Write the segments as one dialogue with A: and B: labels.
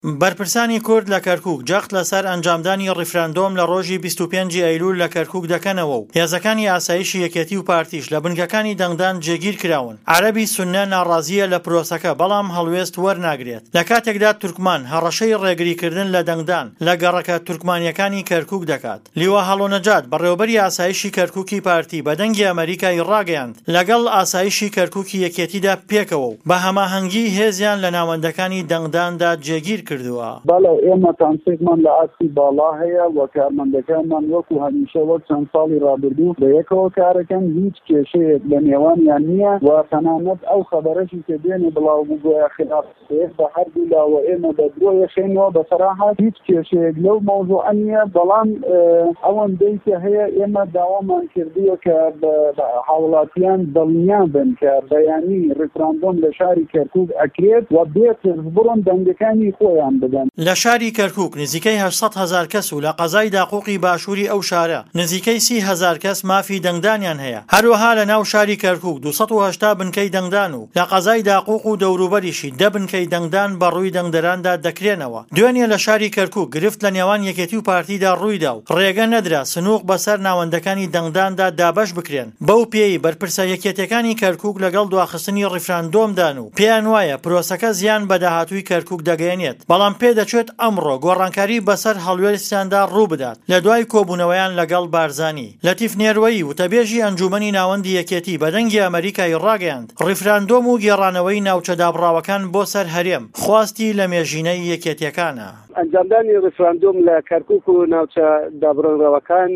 A: بەرپرسانی کورد لە کەرکووک جەخت لەسەر ئەنجامدانی ڕیفراندۆم لە ڕۆژی 25 ئەیلول لە کەرکووک دەکەنەوە و هێزەکانی ئاسایشی یەکێتی و پارتیش لە بنکەکانی دەنگدان جێگیر کراون. عەرەبی سوننە ناڕازیە لە پرۆسەکە بەڵام هەڵوێست وەرناگرێت. لە کاتێکدا تورکمان هەڕەشەی ڕێگریکردن لە دەنگدان لە گەڕەکە تورکمانیەکانی کەرکووک دەکات. لیوا هەڵۆنەجات بەڕێوەبەری ئاسایشی کەرکووکی پارتی بە دەنگی ئەمریکای ڕاگەیاند لەگەڵ ئاسایشی کەرکووکی یەکێتیدا پێکەوە و بە هەماهەنگی هێزیان لە ناوەندەکانی دەنگداندا جێگیر کردووە.
B: ئێمە تانسێکمان لە ئاستی باڵا هەیە و کارمەندەکانمان وەکو هەمیشە وەک چەند ساڵی ڕابردوو بە یەکەوە کارەکەن هیچ کێشەیەک لە نێوانیان نییە و تەنانەت ئەو خەبەرەشی کە دێنێ بڵاو بوو گویا خلاف بە هەردوو لاوە ئێمە بە درۆ یەخێنەوە بەسەراحەت هیچ کێشەیەک لەو مەوزوعە نییە، بەڵام ئەوەندەی کە هەیە ئێمە داوامان کردووە کە هاوڵاتیان دڵنیا بن کە بەیانی ڕیفراندۆم لە شاری کەرکووک ئەکرێت و بێتر بڕۆن دەنگەکانی خۆیان بدەن.
A: لە شاری کەرکووک نزیکەی 800,000 کەس و لە قەزای داقووقی باشووری ئەو شارە نزیکەی 30,000 کەس مافی دەنگدانیان هەیە. هەروەها لە ناو شاری کەرکووک 280 بنکەی دەنگدان و لە قەزای داقووق و دەوروبەریشی 10 بنکەی دەنگدان بە ڕووی دەنگدەراندا دەکرێنەوە. دوێنێ لە شاری کەرکووک گرفت لە نێوان یەکێتی و پارتیدا ڕوویدا و ڕێگە نەدرا سنووق بەسەر ناوەندەکانی دەنگداندا دابەش بکرێن. بەو پێی بەرپرسە یەکێتەکانی کەرکووک لەگەڵ دواخستنی ڕیفراندۆمدان و پێیان وایە پرۆسەکە زیان بە داهاتووی کەرکووک دەگەیەنێت، بەڵام پێدەچێت ئەمڕۆ گۆڕانکاری بەسەر هەڵوێستیاندا ڕوو بدات لە دوای کۆبوونەوەیان لەگەڵ بارزانی. لەتیف نێروەیی وتەبێژی ئەنجومەنی ناوەندی یەکێتی بە دەنگی ئەمریکای ڕاگەیاند ڕیفراندۆم و گێڕانەوەی ناوچە دابڕاوەکان بۆ سەر هەرێم خواستی لە مێژینەی یەکێتیەکانە.
C: ئەنجامدانی ڕیفراندۆم لە کەرکووک و ناوچە دابڕاوەکان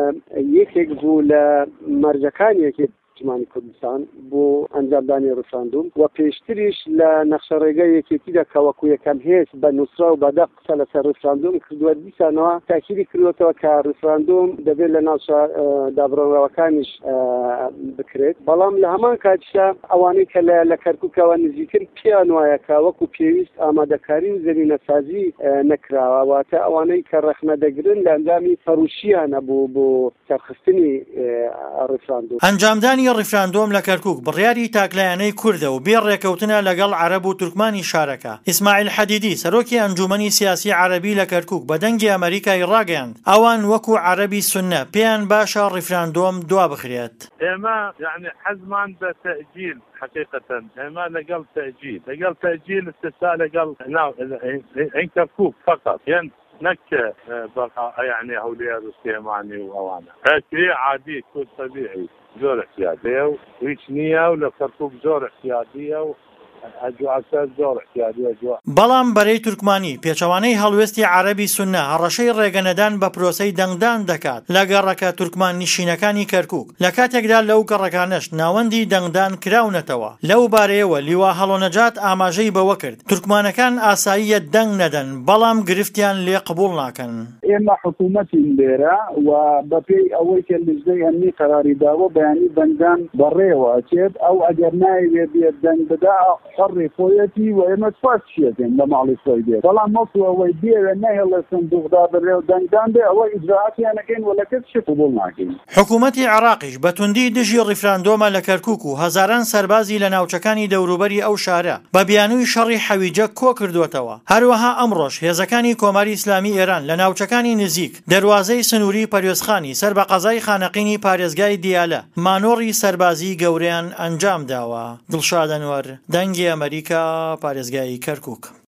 C: یەکێک بوو لە مەرجەکانی یەکێتی نیشتیمانی کوردستان بۆ ئەنجامدانی ڕیفراندۆم و پێشتریش لە نەخشە ڕێگای یەکێتیدا کە وەکو یەکەم هێز بە نووسرا و بەدە قسە لەسەر ڕیفراندۆم کردووە. دیسانەوە تاکیدی کردوەوە کە ڕیفراندۆم دەبێت لە ناوچە دابڕاوەکانیش بکرێت، بەڵام لە هەمان کاتیشدا ئەوانەی کە لە کەرکووکەوە نزیکن پێیان وایە کە وەکو پێویست ئامادەکاری و زەمینەسازی نەکراوە، واتە ئەوانەی کە ڕەخنە دەگرن لە ئەندامی فەروشیانە بۆ سەرخستنی ڕیفراندۆم.
A: ئەنجامدانی ڕیفراندۆم لە کەرکووک بڕیاری تاکلایانەی کوردە و بێ ڕێکەوتنە لەگەڵ عەرەب و تورکمانی شارەکە. ئیسماعیل حەدیدی سەرۆکی ئەنجومەنی سیاسی عەرەبی لە کەرکووک بە دەنگی ئەمریکای ڕاگەیاند ئەوان وەکو عەرەبی سوننە پێیان باشە ڕیفراندۆم دوا بخرێت.
D: ئێمە یعنی حەزمان بە تەئجیل حقیقەتەن ئێمە لەگەڵ تەئجیل استفسا لەگەڵ هین کەرکووک فقط یان نەکە يعني هەولێر و سلێمانی و ئەوانە هەکرێ عادی کورد طبیعی زۆر احتیاجیە و هیچ نییە و لە کەرکووک زۆر احتیاجیە و
A: بەڵام بەرەی تورکمانی پێچەوانەی هەڵوێستی عەرەبی سوننە هەڕەشەی ڕێگەنەدان بە پرۆسەی دەنگدان دەکات لە گەڕەکە تورکمان نشینەکانی کەرکووک. لە کاتێکدا لەو گەڕەکانش ناوەندی دەنگدان کراونەتەوە. لەو بارەیەوە لیوا هەڵۆنەجات ئاماژەی بەوە کرد تورکمانەکان ئاساییە دەنگ نەدەن، بەڵام گرفتیان لێ قبوڵ ناکەن.
B: ئێمە حکوومەتی لێرە و بەپێی ئەوەی کە لیژنەی ئەمنی قەراری داوە بەیانی دەنگدان بەڕێوە ئەچێت، ئەو ئەگەر نایوێ بێت دەنگ بدا حڕی خۆیەتی و ئێمە سپاس چێتێن لە ماڵی خۆی بێت، بەڵام مەکو ئەوەی بێوێ نەهێڵە سندوقدا بڕێ و دەنگدان بێ ئەوە ئیجراعاتیانەکەین و لە کەس شت قبوڵ ناکەین.
A: حکوومەتی عێراقیش بە توندی دژی ڕیفراندۆمە لە کەرکووک و هەزاران سەربازی لە ناوچەکانی دەوروبەری ئەو شارە بە بیانووی شەڕی حەویجە کۆ کردووەتەوە. هەروەها ئەمڕۆژ هێزەکانی کۆماری ئیسلامی ئێران لە ناوچەکانی نزیک دەواازەی سنووری پەروێزخانی سەر بە قەزای خانەقینی پارێزگای دیالە مانۆڕی سەربازی گەورەیان ئەنجام داوە. دڵشاد ئەنوەر، دەنگی ئەمریکا، پارێزگای کەرکووک.